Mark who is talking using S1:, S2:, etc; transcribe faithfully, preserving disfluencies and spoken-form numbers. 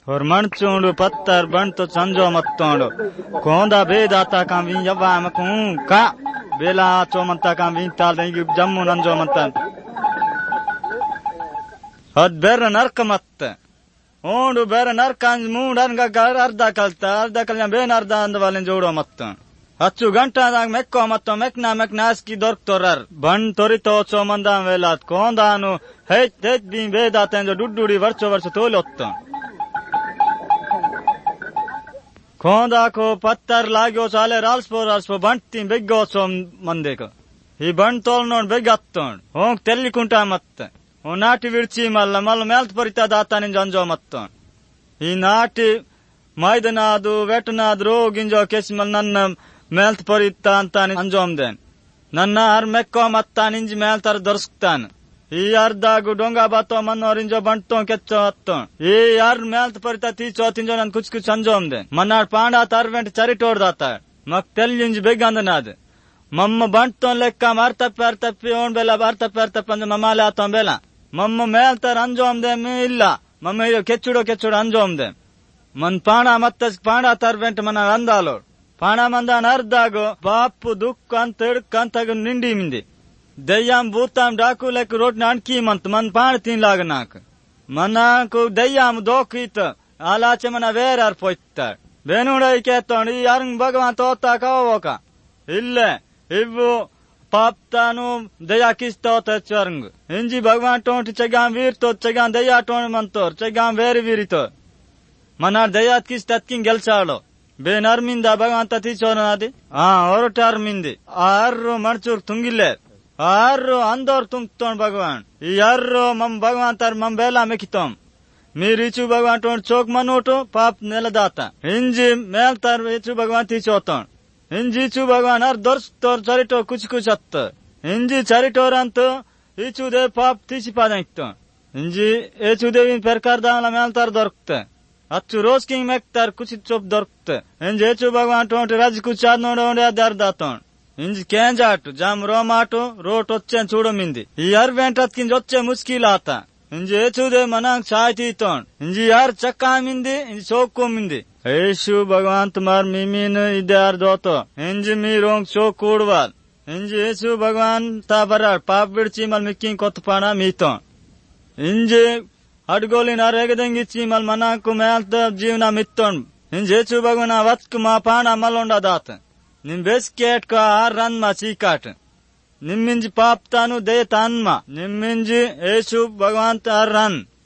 S1: और मन चूंडु पत्थर बन तो संजो मत्तोंडु कोंदा बेदाता का भी यवा मकूं का बेला चो मंता का भी ताल देंगे जम्मू नंजो मंता हद बेर नरक मत्त ओंडु बेर नरकांज मूंडन का घर अर्धा कलता अर्धा कल्या बेन अर्धा अंद वाले जोड़ो मत्त हच्चु घंटा दाग मेक्को मत्तो मेकना मेकनास की दौर तोरर बन तोरी तो चो मंदा वेलात कोंदानु हेच हेच भी बेदाते जो डुडुड़ी वर्चो वर्ष तोलोत्तो कोंदा को पत्थर लाग्यो चाले राल्सपो राल्सपो बंटी बेग्गो सो मंदे को ही बंट तोल नोड बेगत्तोंड होंग तेल्ली कुंटा मत्त ओ नाटी विर्ची मल्ल मल्ल मेल्त परिता दाता निं जंजो मत्तोंड ही नाटी मैदनादु वेटनाद रोगिंजो केस्मल नन्न मेल्त परिता अंतानि अंजोम देन नन्न हर मेक्को मत्ता निंज मेल्तर दर्शक्तान ಈ ಅರ್ಧಾಗು ಡೊಂಗ ಬಾತೋ ಮನ್ನೋರಿಂಜೋ ಬಂಟೋ ಕೆಚ್ಚೋ ಹತ್ತೋ ಈ ಯಾರ್ ಮೇಲ್ತ ಪರಿತಾ ತೀಚೋ ತಿಂಜೋ ನನ್ ಕುಚ್ ಕುಚ್ ಸಂಜೋಮ್ದೆ ಮನ್ನಾಡ್ ಪಾಂಡಾ ತರ್ವೆಂಟ್ ಚರಿಟೋಡ್ದಾತ ಮಕ್ ತೆಲ್ಲಿಂಜ್ ಬೆಗಂದನಾದ ಮಮ್ಮ ಬಂಟೋ ಲೆಕ್ಕ ಮಾರ್ತಪ್ಪ ಅರ್ತಪ್ಪಿ ಓಣ್ ಬೆಲ ಬಾರ್ತಪ್ಪ ಅರ್ತಪ್ಪ ಅಂದ ಮಮಾಲೆ ಆತೋಂ ಬೆಲ ಮಮ್ಮ ಮೇಲ್ತರ ಅಂಜೋಮ್ದೆ ಇಲ್ಲ ಮಮ್ಮ ಇದು ಕೆಚ್ಚುಡೋ ಕೆಚ್ಚುಡೋ ಅಂಜೋಮ್ದೆ ಮನ್ ಪಾಂಡಾ ಮತ್ತಸ್ ಪಾಂಡಾ ತರ್ವೆಂಟ್ ಮನ ಅಂದಾಲೋ ಪಾಂಡಾ ಮಂದಾನ ಅರ್ಧಾಗು ಬಾಪು ದುಃಖ ಅಂತ ಹಿಡ್ಕ ಅಂತಾಗ ನಿಂಡಿ ಮಿಂದಿ दय्याम बूताम डाकू लेक रोट नानकी मंत मन पाण तीन लाग नाक मना को दय्याम दोकीत आलाचे मना वेर आर पोइत्ता बेनुडई केतोंडी यारंग भगवान तोता कावोका इल्ले इव्वु पापतानु दया किस्तोत चरंग इंजी भगवान टोंट चगाम वीर तो चगाम दया टोन मंतोर चगाम वेर वीरितो मना दया किस्तत किंग गेलसालो बेनर्मिंदा भगवान तति चोरनादि आ ओरटर्मिंदी आर्रो मणचूर ತುಂಗಿಲ್ಲೆ आर्रो अंदर ತುಂಗ್ತೋಣ भगवान यार्रो मम भगवान तार मम बेला मेकितोम मीरिचु भगवान टोण चोक मनोटो पाप नेलदाता इंजी मेल तार इचु भगवान तीचोतोण इंजी चु भगवान हर दर्श तोर चरिटो कुछ कुछ अत्त इंजी चरिटोरंत इचु दे पाप तीची पादंतो इंजी एचु देवी प्रकार दाला मेल तार दొరుకుతే अच्चु रोज किंग मेक तार कुछ चोप दొరుకుతే इंजी एचु भगवान टोण राज कुछ चाद नोडोंडे दार दातोण इंज केंजाटु जाम रोमाटु रोट వచ్చే చూడమింది ఈ యార్ వెంటత్కింజ్ వచ్చే ముస్కిలాత ఇంజ్ ఏచుదే మనాంగ్ చాయితీతోన్ ఇంజ్ యార్ చక్కామింది ఇంజ్ సోక్కుమింది యేసు భగవాన్ తుమార్ మిమిన్ ఇదార్ దోతో ఇంజ్ మీ రోంగ్ చోకుడవాల్ ఇంజ్ యేసు భగవాన్ తాబరార్ పాప్ విడ్చి మల్ మిక్కింగ్ కొత్తపానా మీతోన్ ఇంజ్ అడ్గోలిన రేగదంగి చీమల్ మనాకు మేల్త జీవన మిత్తోన్ ఇంజ్ యేసు భగవాన్ వత్కు మా పానా మలోండా దాత निम बेस्केट का आर रन मा चीकाट निम्मिंज पाप तानु दे तान मा निम्मिंज येशु भगवान तार रन